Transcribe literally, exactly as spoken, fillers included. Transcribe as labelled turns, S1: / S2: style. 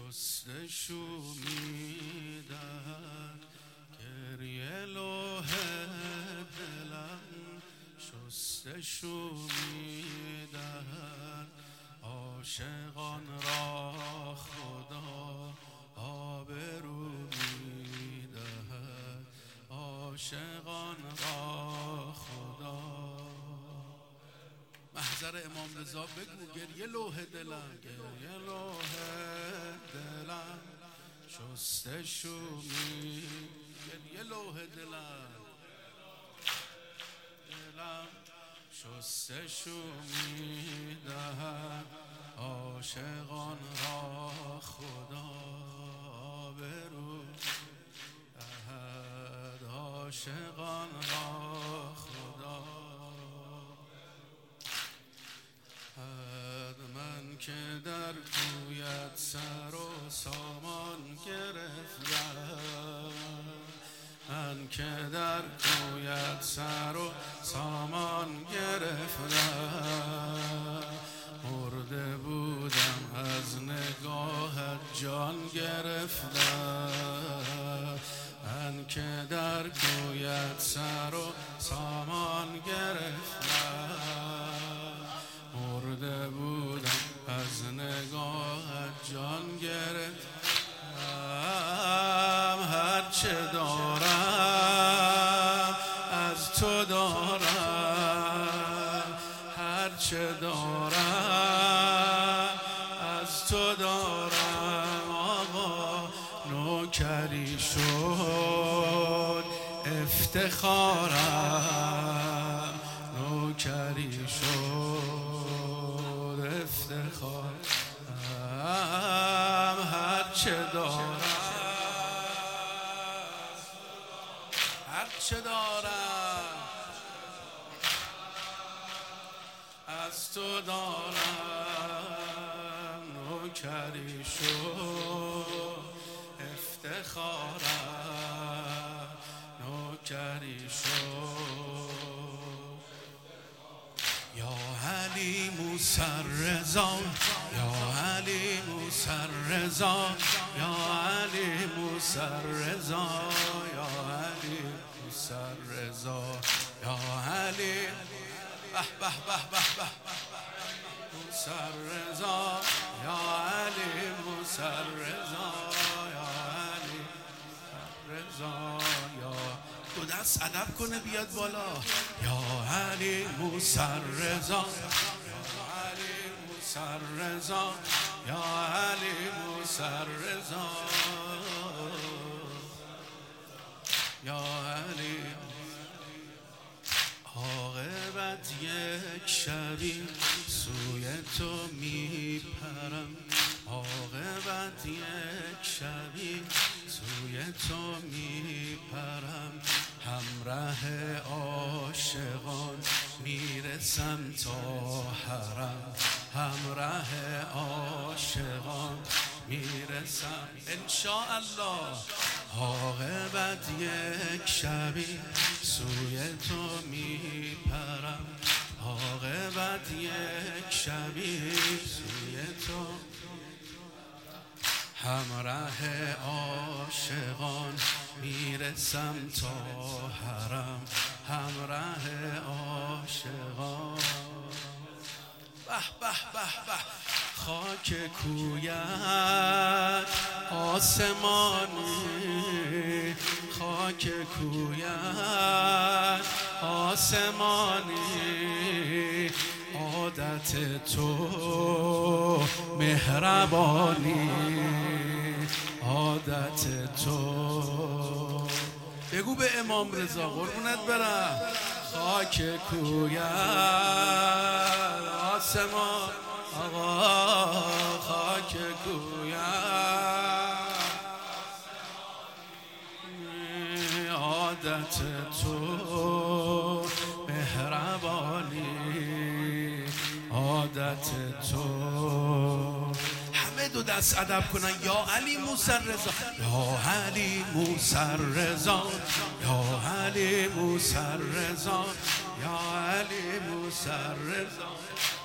S1: شستشو میدهد گریه لوح دلم، شستشو میدهد عاشقان را خدا آبرو میدهد، عاشقان را خدا. محضر امام رضا بگو گریه لوح دلم، گریه لوح دلم شستشو می، گریه لوح دلم دلم شستشو میدهد عاشقان را خدا آبرو دهد، عاشقان را خدا. من که در کویت سر و سامان گرفتم، من که در کویت سر و سامان گرفتم، مرده بودم از نگاهت جان گرفتم، من که در کویت سر و سامان گرفتم، مرده بودم از نگاهت جان گرفتم، هرچه دارم از تو دارم، هرچه دارم از تو دارم، آقا نوکری شد افتخارم، نوکری شد افتخارم، هرچه دارم هرچه دارم از تو دارم، نوکری شد افتخارم، نوکری شد. یا علی موسی رضا، یا علی موسی رضا، یا علی موسی رضا، یا علی موسی رضا، یا علی به به به به به موسی رضا، یا علی موسی رضا، یا علی رضا، یا دو دست ادب کنه بیاد بالا. یا علی موسی رضا، یا علی موسی رضا، یا علی موسی رضا، یا علی. عاقبت یک شبی سوی تو میپرم، عاقبت یک شبی سوی تو میپرم، همراه عاشقان میرسم تا حرم، همراه عاشقان میرسم انشاءالله. عاقبت یک شبی سوی تو میپرم، عاقبت یک شبی سوی تو، همراه عاشقان میرسم تا حرم، همراه عاشقان. به به به به خاک کویت آسمانی، خاک کویت آسمانی، عادت تو مهربانی، عادت تو. بگو به امام رضا قربونت برم. خاک کویت آسمان، آقا خاک کویت عادت تو مهربانی، عادت تو. همه دو دست ادب کنن. یا علی موسی رضا، یا علی موسی رضا، یا علی موسی رضا، یا علی موسی رضا.